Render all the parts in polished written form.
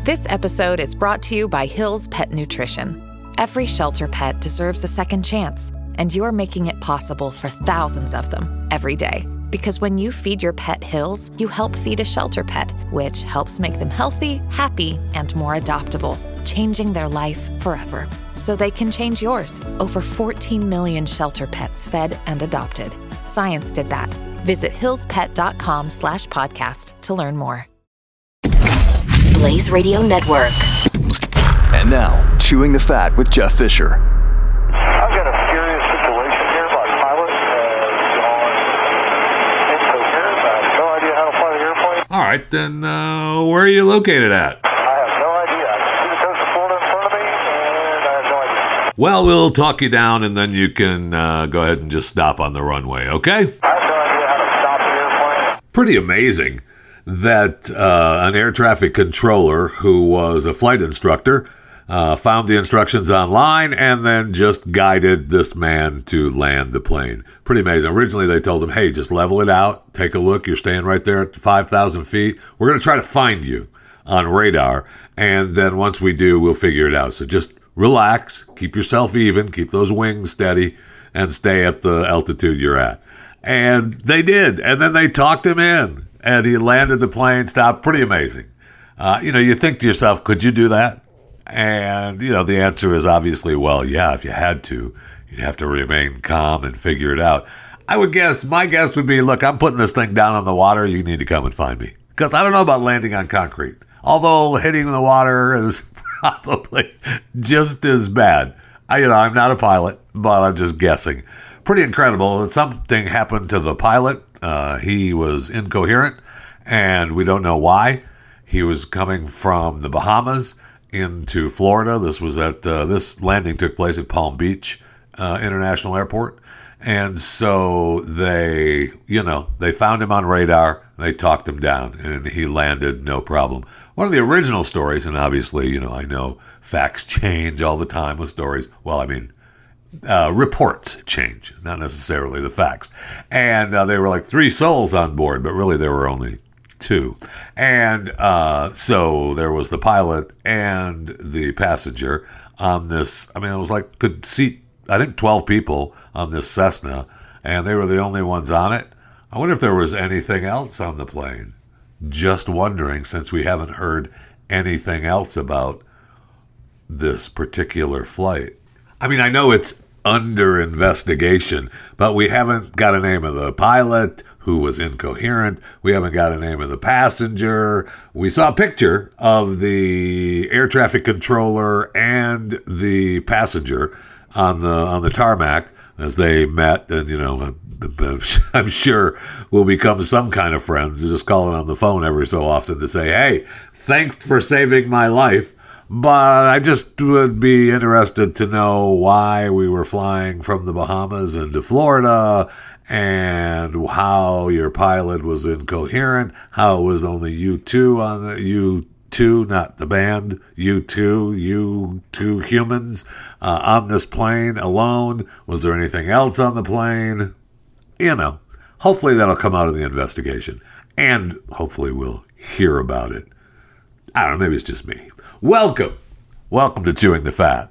This episode is brought to you by Hill's Pet Nutrition. Every shelter pet deserves a second chance, and you're making it possible for thousands of them every day. Because when you feed your pet Hill's, you help feed a shelter pet, which helps make them healthy, happy, and more adoptable, changing their life forever. So they can change yours. Over 14 million shelter pets fed and adopted. Science did that. Visit hillspet.com/podcast to learn more. Blaze Radio Network. And now, Chewing the Fat with Jeff Fisher. I've got a serious situation here. My pilot is on incoherent. I have no idea how to fly the airplane. All right, then where are you located at? I have no idea. I can see the coast of Florida in front of me, and I have no idea. Well, we'll talk you down, and then you can go ahead and just stop on the runway, okay? I have no idea how to stop the airplane. Pretty amazing that an air traffic controller who was a flight instructor found the instructions online and then just guided this man to land the plane. Pretty amazing. Originally, they told him, hey, just level it out. Take a look. You're staying right there at 5,000 feet. We're going to try to find you on radar. And then once we do, we'll figure it out. So just relax. Keep yourself even. Keep those wings steady and stay at the altitude you're at. And they did. And then they talked him in. And he landed the plane, stopped. Pretty amazing. You think to yourself, could you do that? And, the answer is obviously, well, yeah, if you had to, you'd have to remain calm and figure it out. My guess would be, look, I'm putting this thing down on the water. You need to come and find me. Because I don't know about landing on concrete. Although hitting the water is probably just as bad. I'm not a pilot, but I'm just guessing. Pretty incredible that something happened to the pilot. He was incoherent, and we don't know why. He was coming from the Bahamas into Florida. This was this landing took place at Palm Beach International Airport. And so they found him on radar. They talked him down, and he landed no problem. One of the original stories, and obviously, I know facts change all the time with stories. Well, reports change, not necessarily the facts. And they were like 3 souls on board, but really there were only 2. And so there was the pilot and the passenger on this. It was like could seat, I think, 12 people on this Cessna, and they were the only ones on it. I wonder if there was anything else on the plane. Just wondering, since we haven't heard anything else about this particular flight. I know it's under investigation, but we haven't got a name of the pilot who was incoherent. We haven't got a name of the passenger. We saw a picture of the air traffic controller and the passenger on the tarmac as they met, and I'm sure we'll become some kind of friends. Just calling on the phone every so often to say, hey, thanks for saving my life. But I just would be interested to know why we were flying from the Bahamas into Florida and how your pilot was incoherent, how it was only you two on the U2, not the band, you two humans on this plane alone. Was there anything else on the plane? Hopefully that'll come out of the investigation, and hopefully we'll hear about it. I don't know, maybe it's just me. Welcome to Chewing the Fat.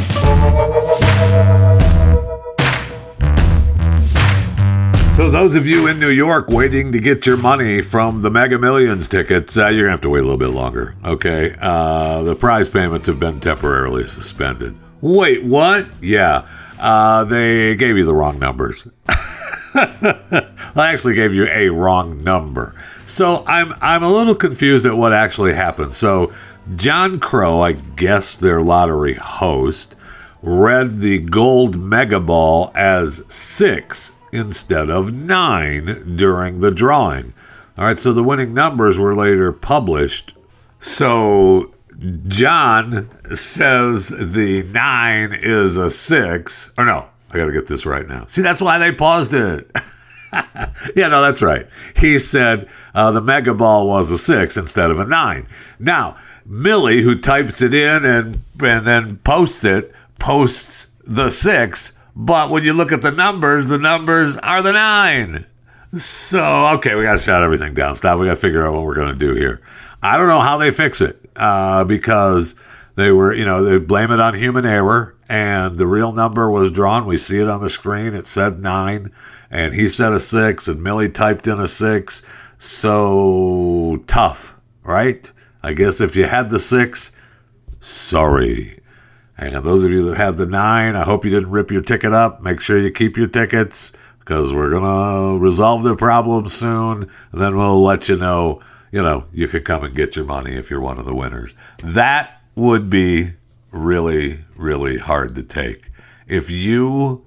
So those of you in New York waiting to get your money from the Mega Millions tickets, you're going to have to wait a little bit longer, okay? The prize payments have been temporarily suspended. Wait, what? Yeah, they gave you the wrong numbers. I actually gave you a wrong number. So I'm a little confused at what actually happened. So John Crow, I guess their lottery host, read the gold mega ball as 6 instead of 9 during the drawing. All right, so the winning numbers were later published. So John says the 9 is a 6. Or no, I got to get this right now. See, that's why they paused it. Yeah, no, that's right. He said the mega ball was a 6 instead of a 9. Now, Millie, who types it in and then posts the 6, but when you look at the numbers are the 9. So, okay, we got to shut everything down. Stop. We got to figure out what we're going to do here. I don't know how they fix it because they were, they blame it on human error, and the real number was drawn. We see it on the screen. It said 9, and he said a 6, and Millie typed in a 6. So tough, right? I guess if you had the 6, sorry. And those of you that have the 9, I hope you didn't rip your ticket up. Make sure you keep your tickets, because we're going to resolve the problem soon, and then we'll let you know, you can come and get your money if you're one of the winners. That would be really, really hard to take. If you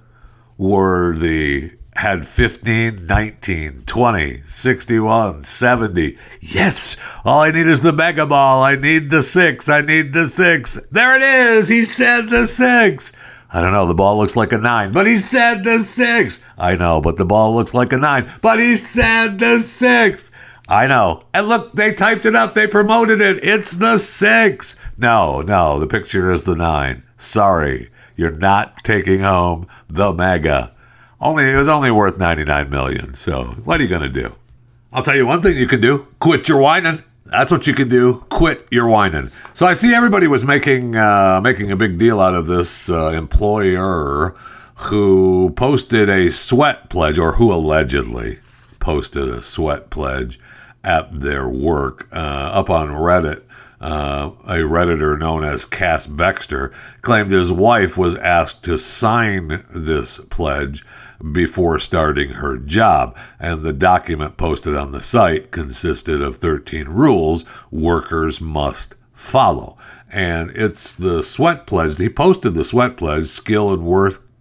had 15, 19, 20, 61, 70. Yes, all I need is the mega ball. I need the 6. I need the 6. There it is. He said the 6. I don't know. The ball looks like a 9, but he said the 6. I know, but the ball looks like a 9, but he said the 6. I know. And look, they typed it up. They promoted it. It's the 6. No, the picture is the 9. Sorry, you're not taking home the mega. It was only worth $99 million. So what are you going to do? I'll tell you one thing you can do. Quit your whining. That's what you can do. Quit your whining. So I see everybody was making a big deal out of this employer who posted a sweat pledge, or who allegedly posted a sweat pledge at their work up on Reddit. A Redditor known as Cass Baxter claimed his wife was asked to sign this pledge before starting her job, and the document posted on the site consisted of 13 rules workers must follow. And it's the sweat pledge. He posted the sweat pledge: skill and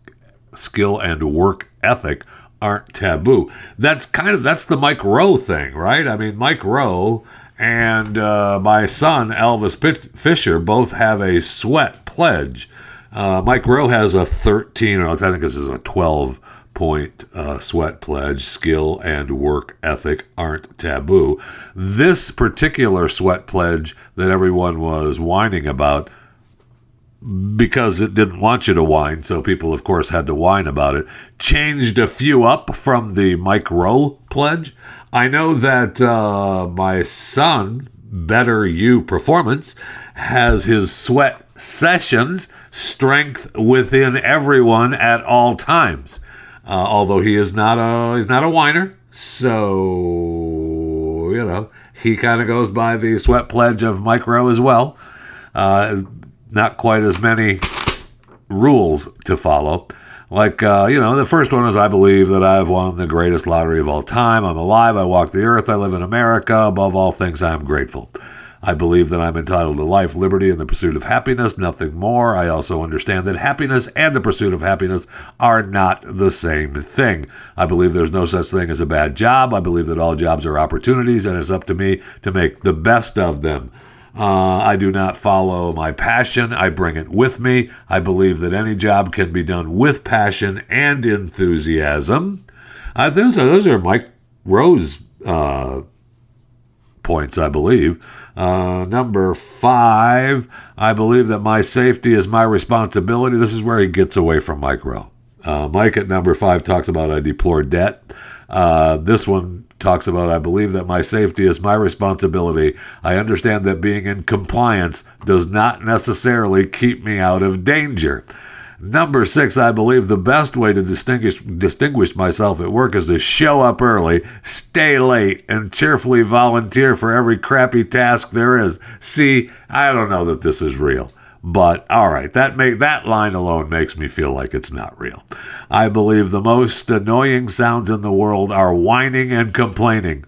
work ethic aren't taboo. That's the Mike Rowe thing, right? I mean, Mike Rowe and my son, Elvis Fisher, both have a sweat pledge. Mike Rowe has a 13, or I think this is a 12-point sweat pledge: skill and work ethic aren't taboo. This particular sweat pledge that everyone was whining about, because it didn't want you to whine, so people, of course, had to whine about it, changed a few up from the Mike Rowe pledge. I know that my son, Better You Performance, has his sweat sessions: strength within everyone at all times. Although he's not a whiner, so he kind of goes by the sweat pledge of Mike Rowe as well. Not quite as many rules to follow. Like, the first one is, I believe that I've won the greatest lottery of all time. I'm alive. I walk the earth. I live in America. Above all things, I am grateful. I believe that I'm entitled to life, liberty, and the pursuit of happiness, nothing more. I also understand that happiness and the pursuit of happiness are not the same thing. I believe there's no such thing as a bad job. I believe that all jobs are opportunities, and it's up to me to make the best of them. I do not follow my passion. I bring it with me. I believe that any job can be done with passion and enthusiasm. Those are Mike Rowe's points, I believe. Number 5, I believe that my safety is my responsibility. This is where he gets away from Mike Rowe. Mike at number 5 talks about I deplore debt. This one talks about, I believe that my safety is my responsibility. I understand that being in compliance does not necessarily keep me out of danger. Number 6, I believe the best way to distinguish myself at work is to show up early, stay late, and cheerfully volunteer for every crappy task there is. See, I don't know that this is real. But, all right, that line alone makes me feel like it's not real. I believe the most annoying sounds in the world are whining and complaining.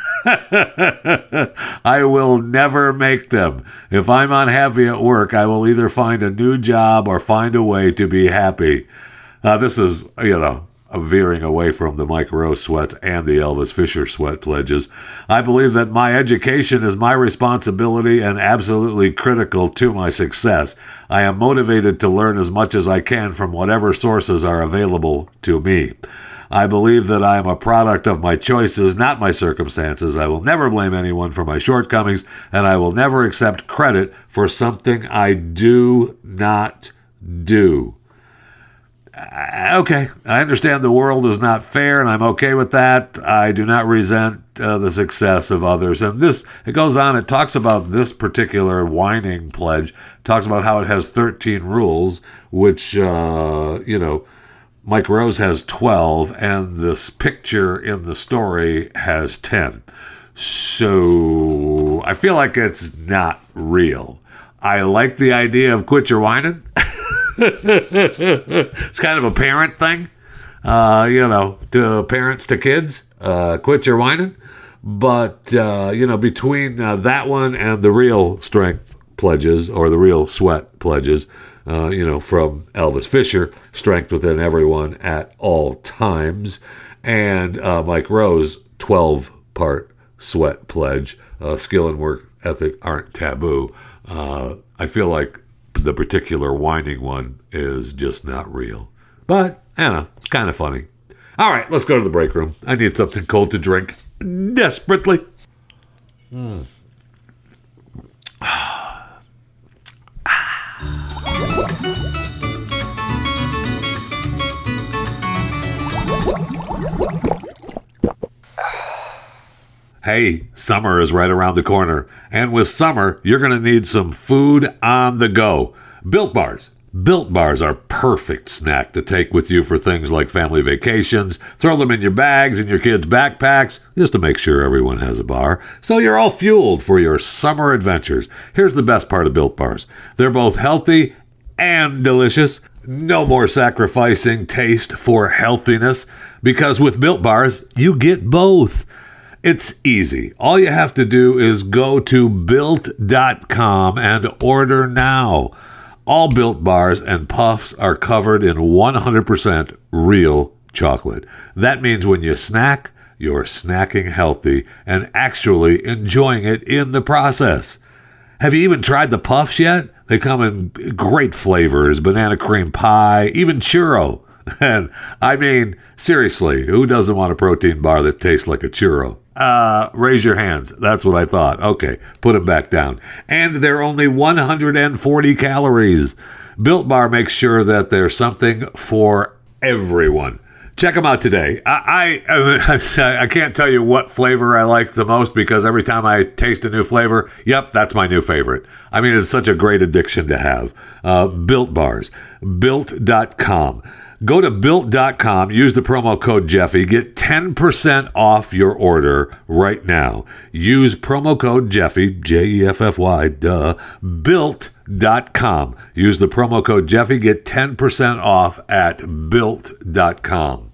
I will never make them. If I'm unhappy at work, I will either find a new job or find a way to be happy. This is, veering away from the Mike Rowe sweats and the Elvis Fisher sweat pledges. I believe that my education is my responsibility and absolutely critical to my success. I am motivated to learn as much as I can from whatever sources are available to me. I believe that I am a product of my choices, not my circumstances. I will never blame anyone for my shortcomings, and I will never accept credit for something I do not do. Okay, I understand the world is not fair, and I'm okay with that. I do not resent the success of others. And it goes on, it talks about this particular whining pledge, talks about how it has 13 rules, which, Mike Rose has 12, and this picture in the story has 10. So I feel like it's not real. I like the idea of quit your whining. It's kind of a parent thing, to parents to kids, quit your whining. But, between that one and the real strength pledges or the real sweat pledges, from Elvis Fisher, strength within everyone at all times, and Mike Rose, 12-part sweat pledge, skill and work ethic aren't taboo. I feel like the particular whining one is just not real. But, it's kind of funny. All right, let's go to the break room. I need something cold to drink desperately. Hey, summer is right around the corner. And with summer, you're going to need some food on the go. Built Bars. Built Bars are perfect snack to take with you for things like family vacations. Throw them in your bags and your kids' backpacks, just to make sure everyone has a bar. So you're all fueled for your summer adventures. Here's the best part of Built Bars. They're both healthy and delicious. No more sacrificing taste for healthiness, because with Built Bars, you get both. It's easy. All you have to do is go to Built.com and order now. All Built Bars and Puffs are covered in 100% real chocolate. That means when you snack, you're snacking healthy and actually enjoying it in the process. Have you even tried the Puffs yet? They come in great flavors, banana cream pie, even churro. And I mean, seriously, who doesn't want a protein bar that tastes like a churro? Raise your hands. That's what I thought. Okay, put them back down. And they're only 140 calories. Built Bar makes sure that there's something for everyone. Check them out today. I can't tell you what flavor I like the most, because every time I taste a new flavor, yep, that's my new favorite. I mean, it's such a great addiction to have. Built Bars. Built.com. Go to Built.com, use the promo code Jeffy, get 10% off your order right now. Use promo code Jeffy, Jeffy, Built.com. Use the promo code Jeffy, get 10% off at Built.com.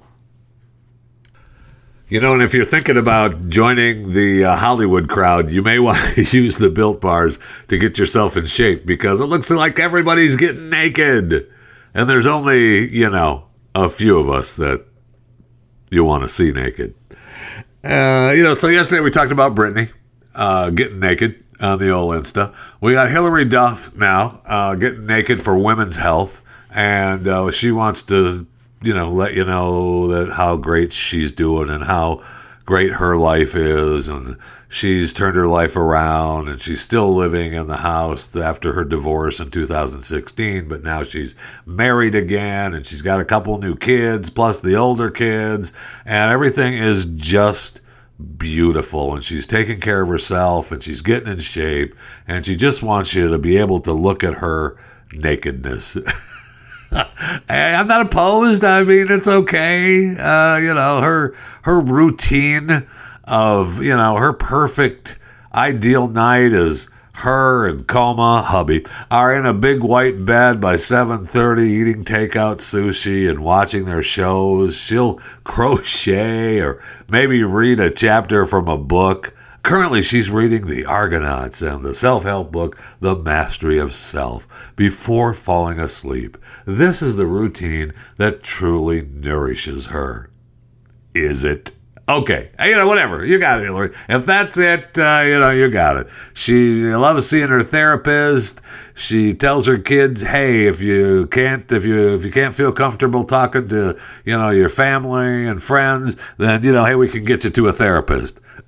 And if you're thinking about joining the Hollywood crowd, you may want to use the Built Bars to get yourself in shape, because it looks like everybody's getting naked. And there's only, a few of us that you want to see naked. So yesterday we talked about Britney getting naked on the old Insta. We got Hillary Duff now getting naked for women's health. And she wants to, let you know that how great she's doing and how great her life is. And she's turned her life around, and she's still living in the house after her divorce in 2016, but now she's married again, and she's got a couple new kids, plus the older kids, and everything is just beautiful, and she's taking care of herself, and she's getting in shape, and she just wants you to be able to look at her nakedness. I'm not opposed. I mean, it's okay. Her routine of, her perfect ideal night is her and Coma, hubby, are in a big white bed by 7:30 eating takeout sushi and watching their shows. She'll crochet or maybe read a chapter from a book. Currently, she's reading The Argonauts and the self-help book, The Mastery of Self, before falling asleep. This is the routine that truly nourishes her. Is it? Okay, whatever. You got it, Hillary. If that's it, you got it. She loves seeing her therapist. She tells her kids, hey, if you can't feel comfortable talking to, your family and friends, then, hey, we can get you to a therapist.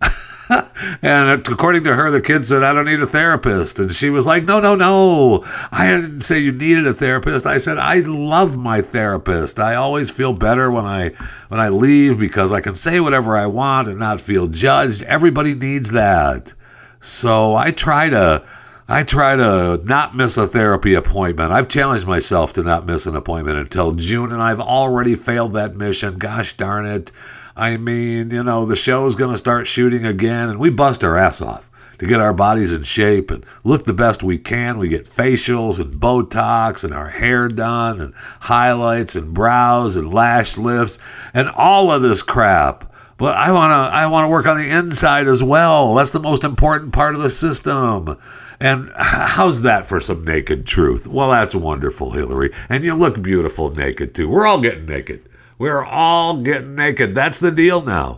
And according to her, the kid said, I don't need a therapist. And she was like, no. I didn't say you needed a therapist. I said, I love my therapist. I always feel better when I leave because I can say whatever I want and not feel judged. Everybody needs that. So I try to not miss a therapy appointment. I've challenged myself to not miss an appointment until June, and I've already failed that mission. Gosh darn it. I mean, the show's going to start shooting again, and we bust our ass off to get our bodies in shape and look the best we can. We get facials and Botox and our hair done and highlights and brows and lash lifts and all of this crap. But I want to work on the inside as well. That's the most important part of the system. And how's that for some naked truth? Well, that's wonderful, Hillary. And you look beautiful naked, too. We're all getting naked. We're all getting naked. That's the deal now.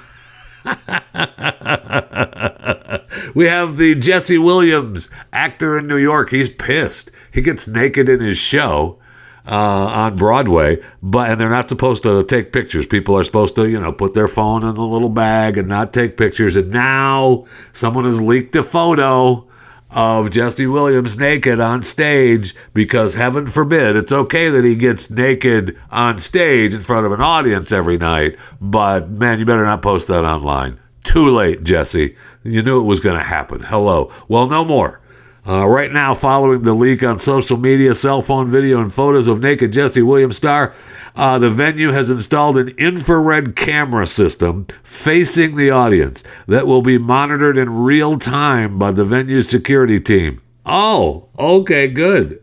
We have the Jesse Williams, actor in New York. He's pissed. He gets naked in his show on Broadway, and they're not supposed to take pictures. People are supposed to, put their phone in the little bag and not take pictures. And now someone has leaked a photo of Jesse Williams naked on stage because, heaven forbid, it's okay that he gets naked on stage in front of an audience every night, but, man, you better not post that online. Too late, Jesse. You knew it was going to happen. Hello. Well, no more. Right now, following the leak on social media, cell phone video, and photos of naked Jesse Williams star, the venue has installed an infrared camera system facing the audience that will be monitored in real time by the venue's security team. Oh, okay, good.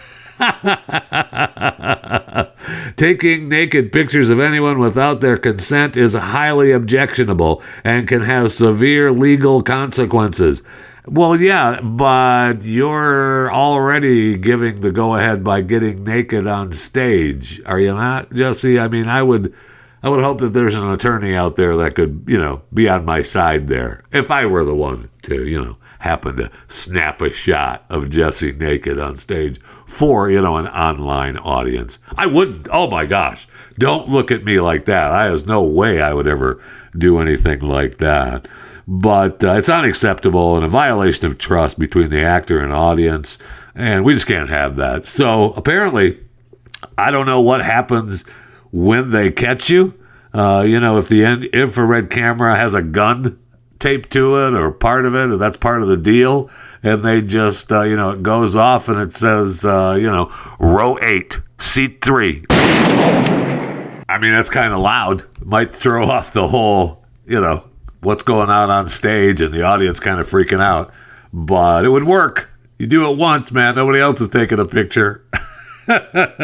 Taking naked pictures of anyone without their consent is highly objectionable and can have severe legal consequences. Well, yeah, but you're already giving the go-ahead by getting naked on stage, are you not, Jesse? I mean, I would hope that there's an attorney out there that could, be on my side there if I were the one to, happen to snap a shot of Jesse naked on stage for, an online audience. I wouldn't. Oh, my gosh. Don't look at me like that. There's no way I would ever do anything like that. But it's unacceptable and a violation of trust between the actor and audience, and we just can't have that. So apparently, I don't know what happens when they catch you. If the infrared camera has a gun taped to it or part of it, or that's part of the deal, and they just, it goes off and it says, row 8, seat 3. I mean, that's kind of loud. Might throw off the whole, what's going on stage and the audience kind of freaking out. But it would work. You do it once, man. Nobody else is taking a picture. All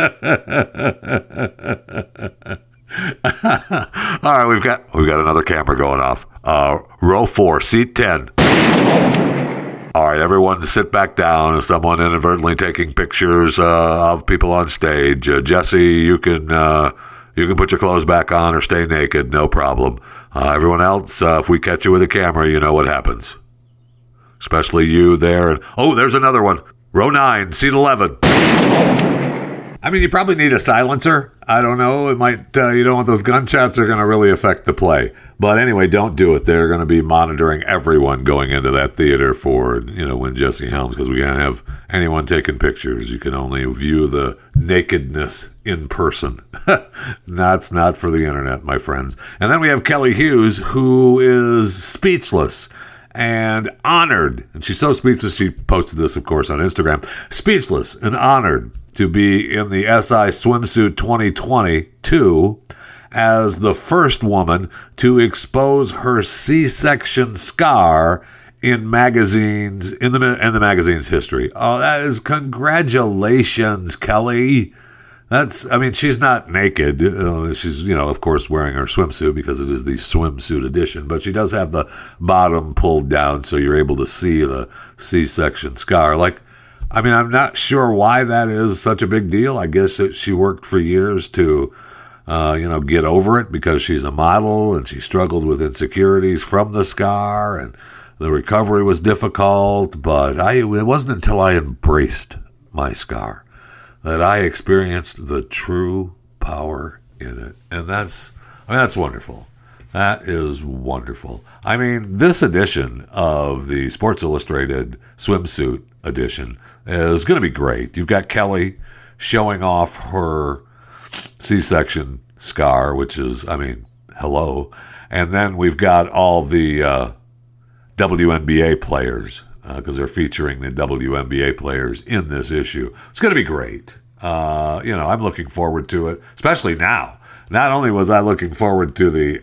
right, we've got another camera going off. Row 4, seat 10. All right, everyone sit back down. If someone inadvertently taking pictures of people on stage, Jesse, you can put your clothes back on or stay naked, no problem. Everyone else, if we catch you with a camera, you know what happens. Especially you there. And there's another one. Row 9, seat 11. I mean, you probably need a silencer. I don't know. It might, you don't want those gunshots are going to really affect the play. But anyway, don't do it. They're going to be monitoring everyone going into that theater for, when Jesse Helms, because we can't have anyone taking pictures. You can only view the nakedness in person. That's not for the internet, my friends. And then we have Kelly Hughes, who is speechless and honored. And she's so speechless, she posted this, of course, on Instagram. Speechless and honored to be in the SI Swimsuit 2022 as the first woman to expose her C-section scar in the magazine's history. Oh, that is congratulations, Kelly. She's not naked. She's, of course, wearing her swimsuit because it is the swimsuit edition, but she does have the bottom pulled down so you're able to see the C-section scar. I'm not sure why that is such a big deal. I guess she worked for years to, get over it because she's a model and she struggled with insecurities from the scar and the recovery was difficult. But it wasn't until I embraced my scar that I experienced the true power in it. And that's wonderful. That is wonderful. I mean, this edition of the Sports Illustrated swimsuit edition is going to be great. You've got Kelly showing off her C-section scar, which is, I mean, hello. And then we've got all the WNBA players, because they're featuring the WNBA players in this issue. It's going to be great. I'm looking forward to it, especially now. Not only was I looking forward to the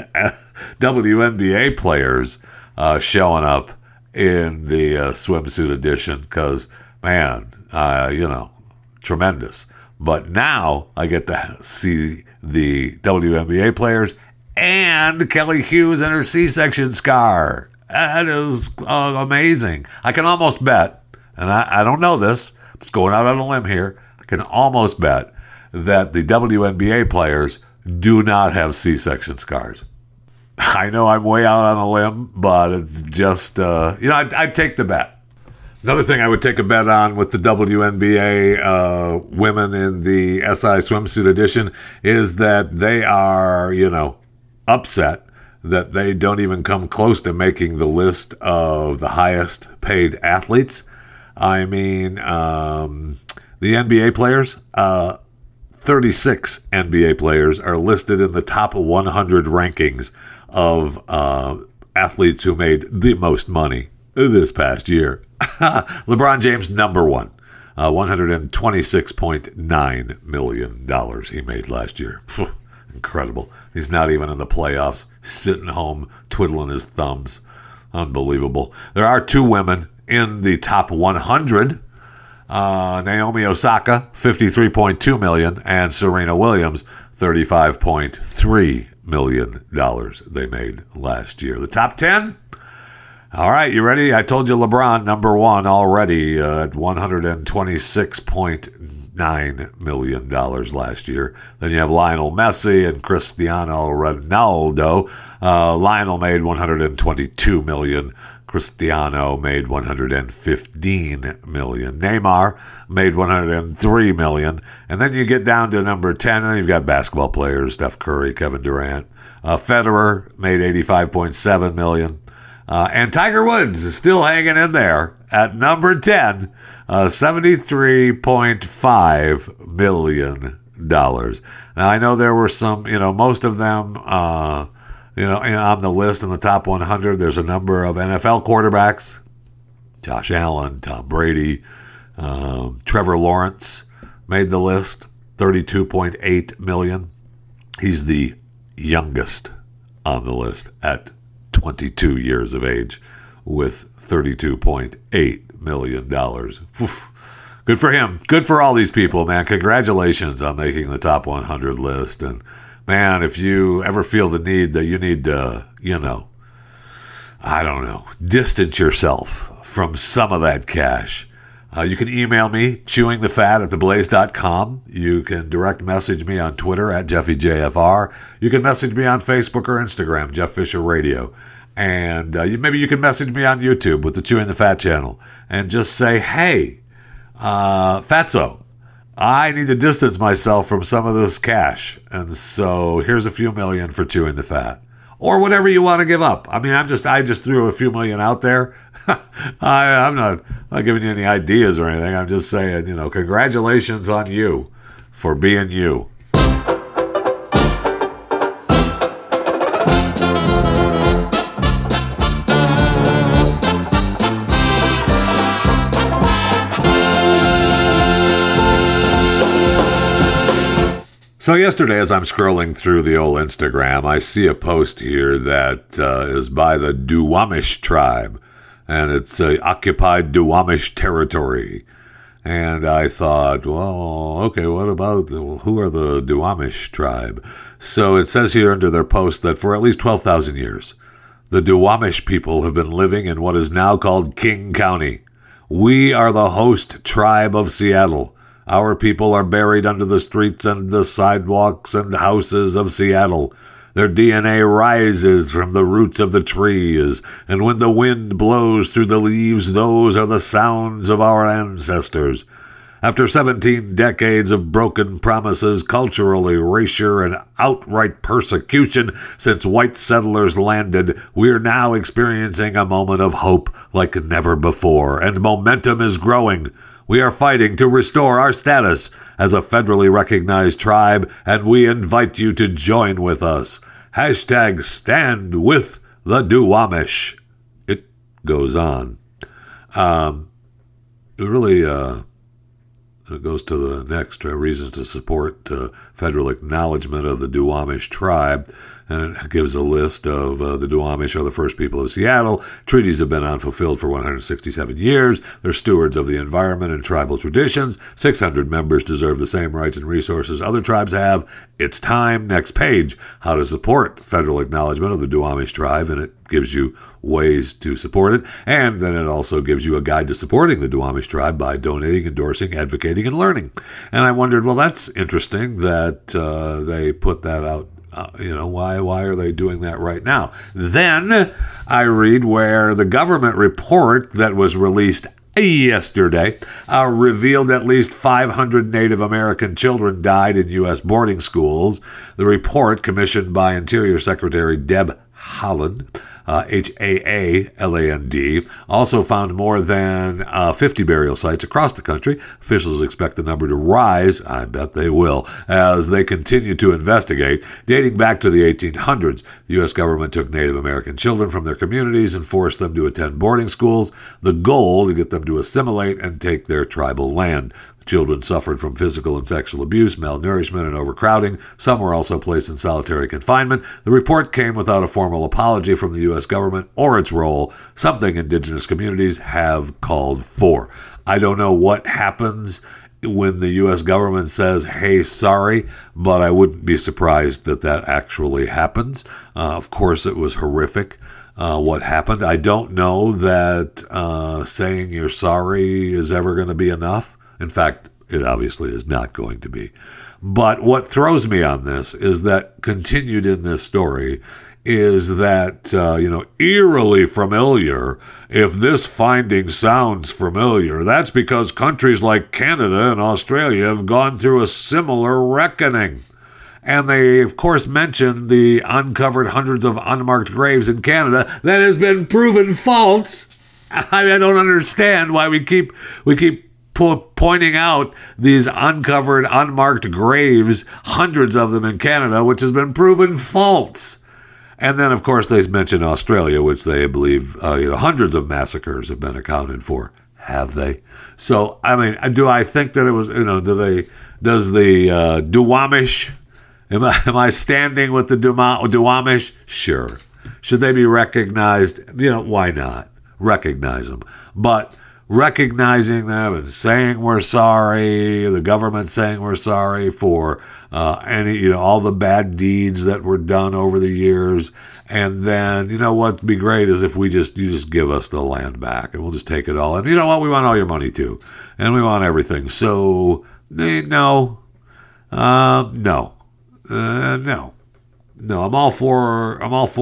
WNBA players showing up in the swimsuit edition, because, man, tremendous. But now I get to see the WNBA players and Kelly Hughes and her C-section scar. That is amazing. I can almost bet, and I don't know this, I'm just going out on a limb here, I can almost bet that the WNBA players do not have C-section scars. I know I'm way out on a limb, but it's just, I'd take the bet. Another thing I would take a bet on with the WNBA women in the SI swimsuit edition is that they are, upset that they don't even come close to making the list of the highest paid athletes. I mean, the NBA players, 36 NBA players are listed in the top 100 rankings of athletes who made the most money this past year. LeBron James, number one, $126.9 million he made last year. Incredible. He's not even in the playoffs, sitting home, twiddling his thumbs. Unbelievable. There are two women in the top 100. Naomi Osaka, $53.2 million, and Serena Williams, $35.3 million they made last year. The top 10? All right, you ready? I told you LeBron, number one already at $126.9 million last year. Then you have Lionel Messi and Cristiano Ronaldo. Lionel made $122 million. Cristiano made $115 million. Neymar made $103 million. And then you get down to number 10, and then you've got basketball players, Steph Curry, Kevin Durant. Federer made $85.7 million. And Tiger Woods is still hanging in there at number 10, $73.5 million. Now, I know there were some, most of them, on the list in the top 100. There's a number of NFL quarterbacks, Josh Allen, Tom Brady, Trevor Lawrence made the list, $32.8 million. He's the youngest on the list at 22 years of age with $32.8 million. Oof. Good for him. Good for all these people, man. Congratulations on making the top 100 list. And, man, if you ever feel the need that you need to, distance yourself from some of that cash, you can email me, chewingthefat@theblaze.com. You can direct message me on Twitter at JeffyJFR. You can message me on Facebook or Instagram, Jeff Fisher Radio. And maybe you can message me on YouTube with the Chewing the Fat channel and just say, hey, Fatso, I need to distance myself from some of this cash. And so here's a few million for Chewing the Fat. Or whatever you want to give up. I mean, I just threw a few million out there. I'm not giving you any ideas or anything. I'm just saying, congratulations on you for being you. So yesterday, as I'm scrolling through the old Instagram, I see a post here that is by the Duwamish tribe, and it's occupied Duwamish territory. And I thought, well, okay, what about, who are the Duwamish tribe? So it says here under their post that for at least 12,000 years, the Duwamish people have been living in what is now called King County. We are the host tribe of Seattle. Our people are buried under the streets and the sidewalks and houses of Seattle. Their DNA rises from the roots of the trees, and when the wind blows through the leaves, those are the sounds of our ancestors. After 17 decades of broken promises, cultural erasure, and outright persecution since white settlers landed, we're now experiencing a moment of hope like never before, and momentum is growing. We are fighting to restore our status as a federally recognized tribe, and we invite you to join with us. Hashtag stand with the Duwamish. It goes on. It goes to the next reasons to support federal acknowledgement of the Duwamish tribe, and it gives a list of the Duwamish are the first people of Seattle. Treaties have been unfulfilled for 167 years. They're stewards of the environment and tribal traditions. 600 members deserve the same rights and resources other tribes have. It's time. Next page, how to support federal acknowledgement of the Duwamish tribe, and it gives you ways to support it, and then it also gives you a guide to supporting the Duwamish tribe by donating, endorsing, advocating, and learning. And I wondered, well, that's interesting that they put that out. Why are they doing that right now? Then I read where the government report that was released yesterday revealed at least 500 Native American children died in U.S. boarding schools. The report, commissioned by Interior Secretary Deb Haaland, Haaland, also found more than 50 burial sites across the country. Officials expect the number to rise, I bet they will, as they continue to investigate. Dating back to the 1800s, the U.S. government took Native American children from their communities and forced them to attend boarding schools, the goal to get them to assimilate and take their tribal land. Children suffered from physical and sexual abuse, malnourishment, and overcrowding. Some were also placed in solitary confinement. The report came without a formal apology from the U.S. government or its role, something indigenous communities have called for. I don't know what happens when the U.S. government says, hey, sorry, but I wouldn't be surprised that that actually happens. Of course, it was horrific. What happened. I don't know that saying you're sorry is ever going to be enough. In fact, it obviously is not going to be. But what throws me on this is that continued in this story is that, eerily familiar. If this finding sounds familiar, that's because countries like Canada and Australia have gone through a similar reckoning. And they, of course, mentioned the uncovered hundreds of unmarked graves in Canada that has been proven false. I don't understand why we keep pointing out these uncovered, unmarked graves, hundreds of them in Canada, which has been proven false. And then, of course, they mention Australia, which they believe hundreds of massacres have been accounted for. Have they? So, I mean, do I think that it was, does the Duwamish, am I standing with the Duwamish? Sure. Should they be recognized? Why not? Recognize them. But recognizing them and saying we're sorry, the government saying we're sorry for all the bad deeds that were done over the years, and then what'd be great is if you just give us the land back and we'll just take it all, and we want all your money too, and we want everything. So no. I'm all for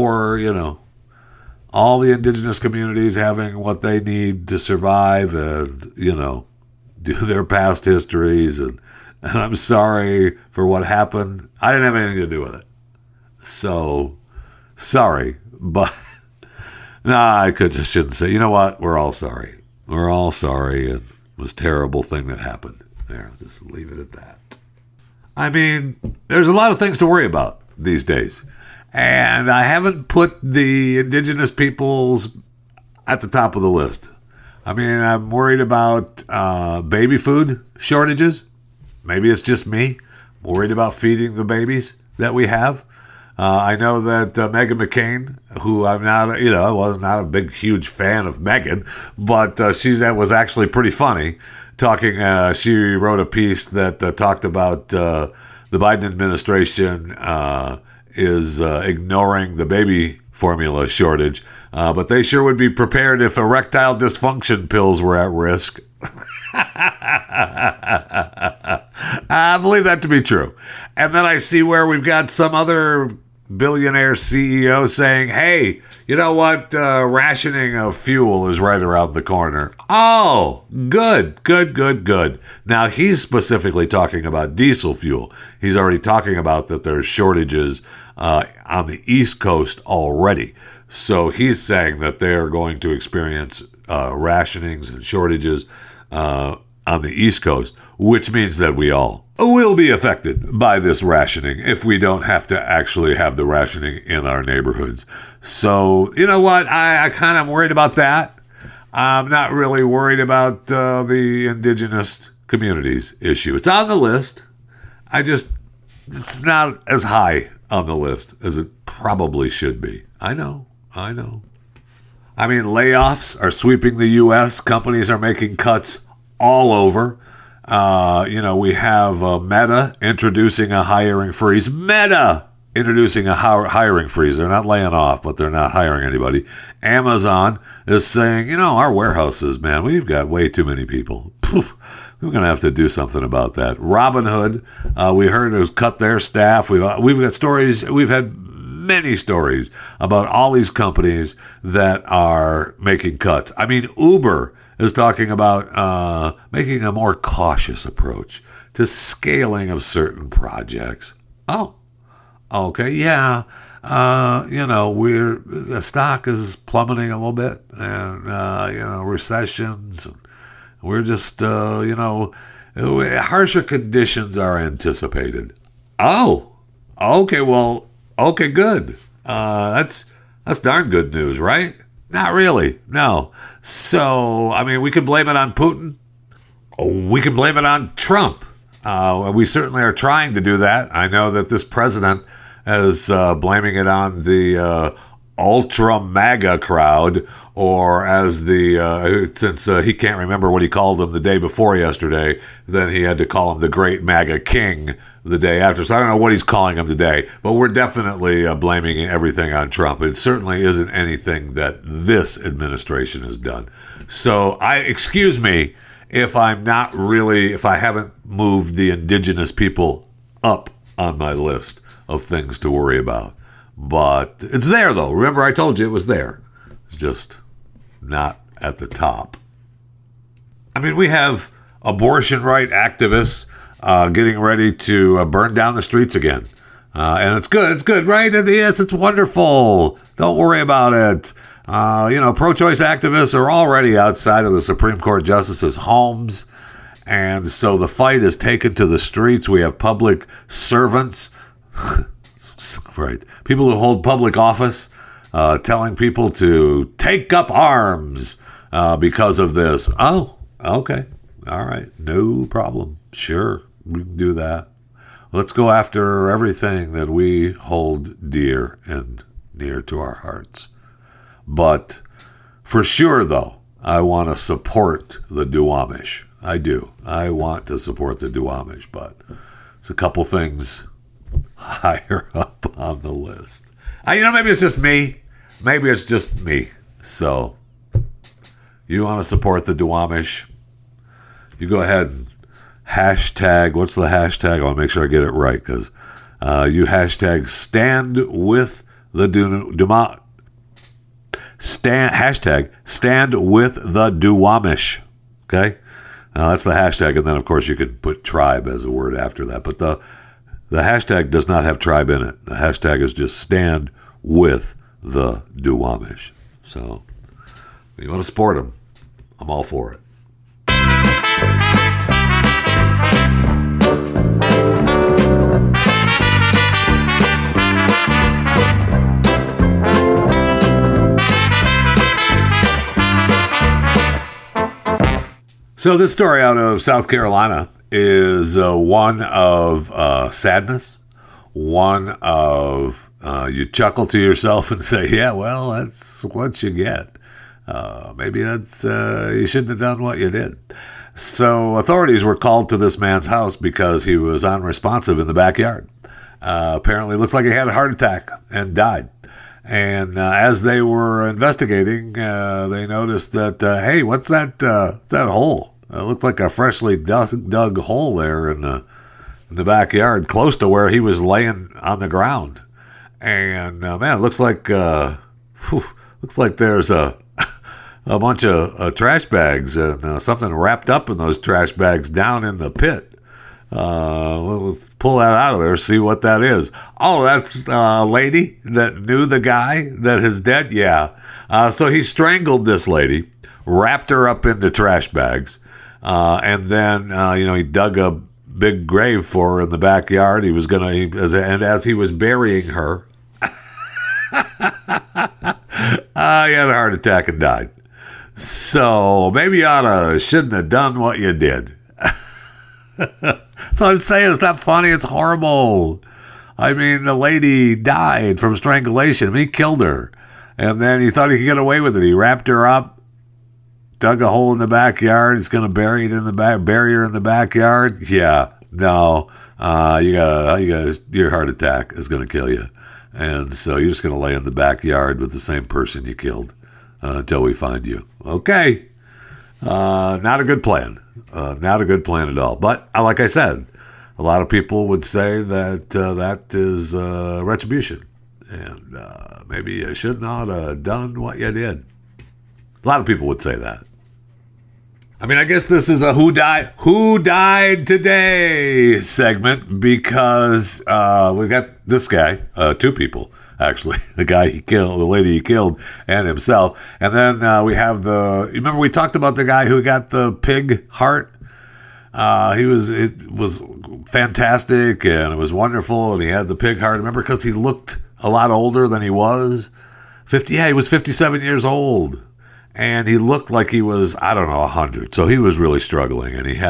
all the indigenous communities having what they need to survive and, do their past histories. And I'm sorry for what happened. I didn't have anything to do with it. So, sorry. But, I shouldn't say. You know what? We're all sorry. We're all sorry. And it was a terrible thing that happened. There, I'll just leave it at that. I mean, there's a lot of things to worry about these days. And I haven't put the indigenous peoples at the top of the list. I mean, I'm worried about baby food shortages. Maybe it's just me. I'm worried about feeding the babies that we have. I know that Meghan McCain, who I'm not, I was not a big, huge fan of Meghan, but that was actually pretty funny. She wrote a piece that talked about the Biden administration is ignoring the baby formula shortage, but they sure would be prepared if erectile dysfunction pills were at risk. I believe that to be true. And then I see where we've got some other billionaire CEO saying, hey, you know what? Rationing of fuel is right around the corner. Oh, good. Now, he's specifically talking about diesel fuel. He's already talking about that there's shortages on the East Coast already. So he's saying that they're going to experience rationings and shortages on the East Coast, which means that we all will be affected by this rationing if we don't have to actually have the rationing in our neighborhoods. So, you know what? I kind of am worried about that. I'm not really worried about the indigenous communities issue. It's on the list. It's not as high on the list as it probably should be. I know. I mean, layoffs are sweeping the U.S. Companies are making cuts all over. We have Meta introducing a hiring freeze. They're not laying off, but they're not hiring anybody. Amazon is saying, our warehouses, man, we've got way too many people. We're going to have to do something about that. Robinhood, we heard, has cut their staff. We've got stories. We've had many stories about all these companies that are making cuts. I mean, Uber is talking about making a more cautious approach to scaling of certain projects. Oh, okay, yeah. The stock is plummeting a little bit, and recessions. We're just, harsher conditions are anticipated. Oh, okay. Well, okay, good. That's darn good news, right? Not really, no. So, I mean, we can blame it on Putin. We can blame it on Trump. We certainly are trying to do that. I know that this president is blaming it on the ultra MAGA crowd, or as since he can't remember what he called him the day before yesterday, then he had to call him the Great MAGA King the day after. So I don't know what he's calling him today, but we're definitely blaming everything on Trump. It certainly isn't anything that this administration has done. So excuse me if I haven't moved the indigenous people up on my list of things to worry about. But it's there, though. Remember, I told you it was there. It's just not at the top. I mean, we have abortion right activists getting ready to burn down the streets again. And it's good. It's good, right? Yes, it's wonderful. Don't worry about it. Pro-choice activists are already outside of the Supreme Court justices' homes. And so the fight is taken to the streets. We have public servants, right? People who hold public office, telling people to take up arms because of this. Oh, okay. All right. No problem. Sure. We can do that. Let's go after everything that we hold dear and near to our hearts. But for sure, though, I want to support the Duwamish. I do. I want to support the Duwamish, but it's a couple things higher up on the list. Maybe it's just me. So, you want to support the Duwamish? You go ahead and hashtag. What's the hashtag? I want to make sure I get it right, because you hashtag stand with the Duwamish. Hashtag stand with the Duwamish. Okay? That's the hashtag, and then, of course, you can put tribe as a word after that. But the hashtag does not have tribe in it. The hashtag is just stand with the Duwamish. So, if you want to support them, I'm all for it. So this story out of South Carolina is one of sadness, one of you chuckle to yourself and say, yeah, well, that's what you get. Maybe that's you shouldn't have done what you did. So authorities were called to this man's house because he was unresponsive in the backyard. Apparently looks like he had a heart attack and died. And as they were investigating, they noticed that, hey, what's that hole? It looked like a freshly dug hole there in the backyard, close to where he was laying on the ground. And man, it looks like there's a bunch of trash bags and something wrapped up in those trash bags down in the pit. We'll pull that out of there, see what that is. Oh, that's a lady that knew the guy that is dead? Yeah. So he strangled this lady, wrapped her up into trash bags, and then, he dug a big grave for her in the backyard. He was and as he was burying her, he had a heart attack and died. So maybe you shouldn't have done what you did. So I'm saying, it's not funny. It's horrible. I mean, the lady died from strangulation. He killed her. And then he thought he could get away with it. He wrapped her up, dug a hole in the backyard. He's going to bury her in the backyard. Yeah, no. Your heart attack is going to kill you. And so you're just going to lay in the backyard with the same person you killed until we find you. Okay. Not a good plan. Not a good plan at all. But like I said, a lot of people would say that that is retribution. And maybe you should not have done what you did. A lot of people would say that. I mean, I guess this is a who died today segment, because we got this guy, two people, actually, the guy he killed, the lady he killed, and himself. And then we have remember we talked about the guy who got the pig heart? It was fantastic, and it was wonderful, and he had the pig heart. Remember, because he looked a lot older than he was. He was 57 years old. And he looked like he was, 100. So he was really struggling, and he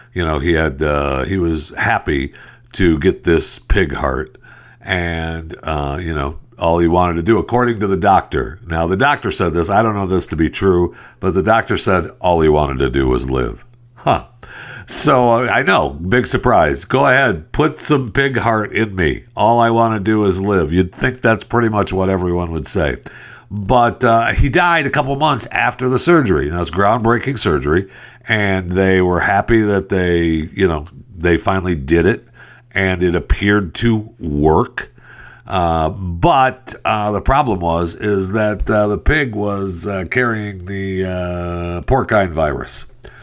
was happy to get this pig heart, and all he wanted to do, according to the doctor. Now the doctor said this. I don't know this to be true, but the doctor said all he wanted to do was live. So I know, big surprise. Go ahead, put some pig heart in me. All I want to do is live. You'd think that's pretty much what everyone would say. But he died a couple months after the surgery. It's groundbreaking surgery, and they were happy that they finally did it, and it appeared to work. But the problem is that the pig was carrying the porcine virus,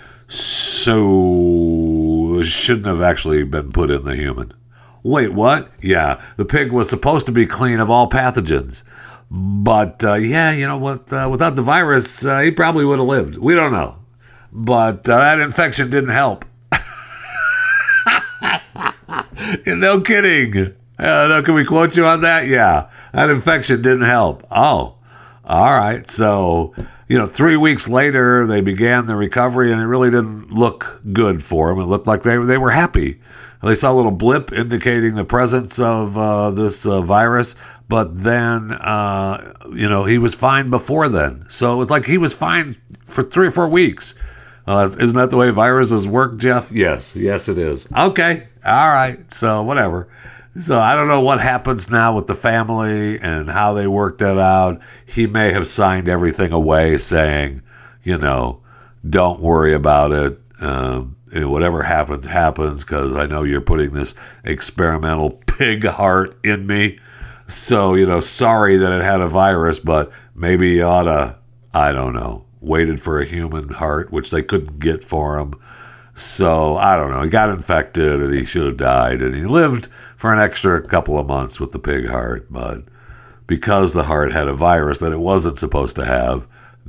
so it shouldn't have actually been put in the human. Wait, what? Yeah, the pig was supposed to be clean of all pathogens. But, without the virus, he probably would have lived. We don't know. But that infection didn't help. No kidding. Can we quote you on that? Yeah. That infection didn't help. Oh, all right. So, 3 weeks later, they began the recovery, and it really didn't look good for them. It looked like they were happy. They saw a little blip indicating the presence of this virus, but then, he was fine before then. So it was like he was fine for 3 or 4 weeks. Isn't that the way viruses work, Jeff? Yes, it is. Okay, all right, so whatever. So I don't know what happens now with the family and how they work that out. He may have signed everything away saying, don't worry about it. Whatever happens, because I know you're putting this experimental pig heart in me. So, sorry that it had a virus, but maybe you ought to, waited for a human heart, which they couldn't get for him. So, I don't know. He got infected, and he should have died, and he lived for an extra couple of months with the pig heart. But because the heart had a virus that it wasn't supposed to have,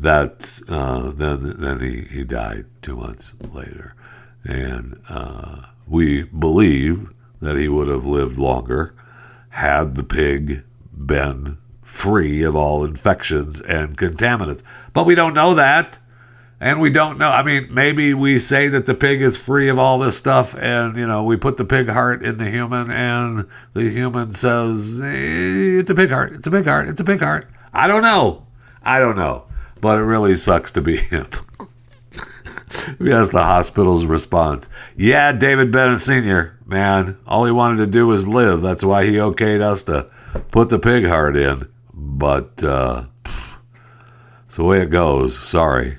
then he died 2 months later. And we believe that he would have lived longer had the pig been free of all infections and contaminants. But we don't know that. And we don't know. I mean, maybe we say that the pig is free of all this stuff, and, we put the pig heart in the human, and the human says, it's a pig heart, it's a pig heart, it's a pig heart. I don't know. But it really sucks to be him. That's the hospital's response. Yeah, David Bennett Sr., man, all he wanted to do was live. That's why he okayed us to put the pig heart in. But it's the way it goes. Sorry.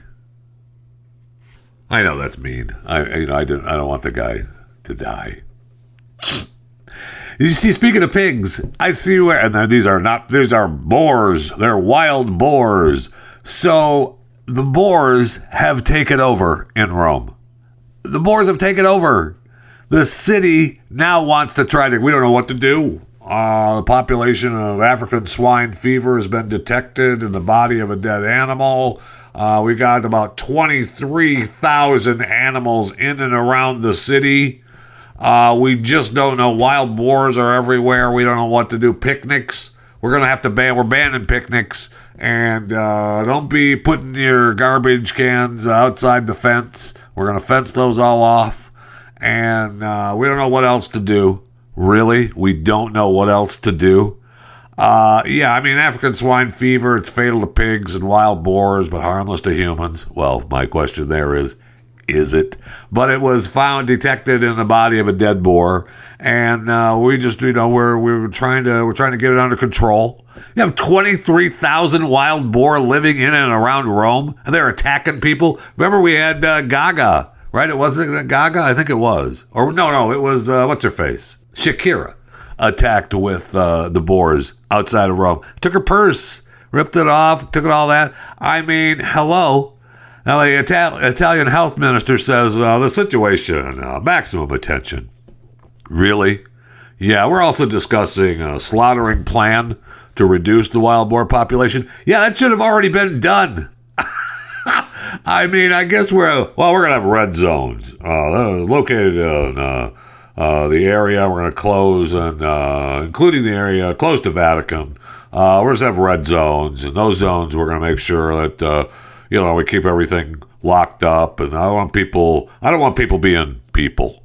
I know that's mean. I don't want the guy to die. You see, speaking of pigs, I see where, and these are boars. They're wild boars. So the boars have taken over in Rome. The boars have taken over. The city now wants to we don't know what to do. The population of African swine fever has been detected in the body of a dead animal. We got about 23,000 animals in and around the city. We just don't know. Wild boars are everywhere. We don't know what to do. Picnics. We're going to have to we're banning picnics. And don't be putting your garbage cans outside the fence. We're going to fence those all off. And we don't know what else to do. Really? We don't know what else to do? African swine fever, it's fatal to pigs and wild boars, but harmless to humans. Well, my question there is it? But it was detected in the body of a dead boar, and we just, we're trying to get it under control. You have 23,000 wild boar living in and around Rome, and they're attacking people. Remember, we had Gaga, right? It wasn't Gaga, I think it was, or no, it was what's her face, Shakira, attacked with the boars outside of Rome. Took her purse, ripped it off, took it all that. I mean, hello. Now, the Italian health minister says the situation, maximum attention. Really? Yeah, we're also discussing a slaughtering plan to reduce the wild boar population. Yeah, that should have already been done. I mean, I guess we're going to have red zones located in the area we're going to close, and including the area close to Vatican. We're just have red zones, and those zones we're going to make sure that we keep everything locked up, and I don't want people being people.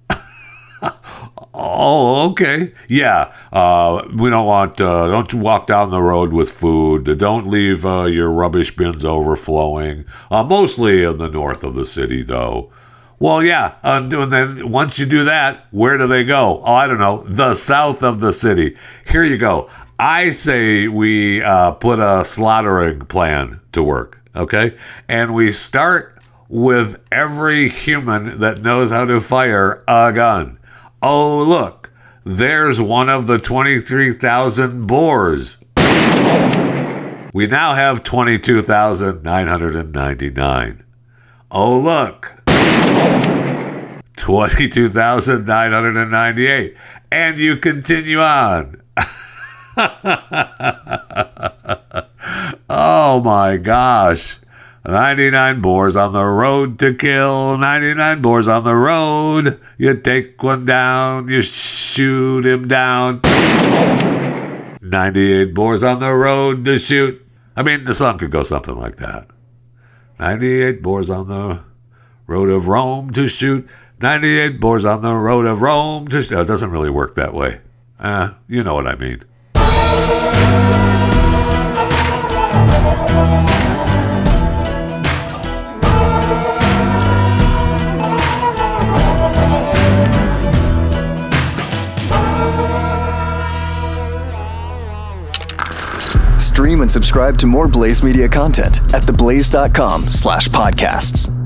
Oh, okay. Yeah. We don't want, don't walk down the road with food. Don't leave your rubbish bins overflowing. Mostly in the north of the city, though. Well, yeah. And then once you do that, where do they go? Oh, I don't know. The south of the city. Here you go. I say we put a slaughtering plan to work, okay? And we start with every human that knows how to fire a gun. Oh, look, there's one of the 23,000 boars. We now have 22,999. Oh, look, 22,998. And you continue on. Oh, my gosh. 99 boars on the road to kill. 99 boars on the road. You take one down, you shoot him down. 98 boars on the road to shoot. I mean, the song could go something like that. 98 boars on the road of Rome to shoot. 98 boars on the road of Rome to shoot. It doesn't really work that way. You know what I mean. Stream and subscribe to more Blaze Media content at theblaze.com/podcasts.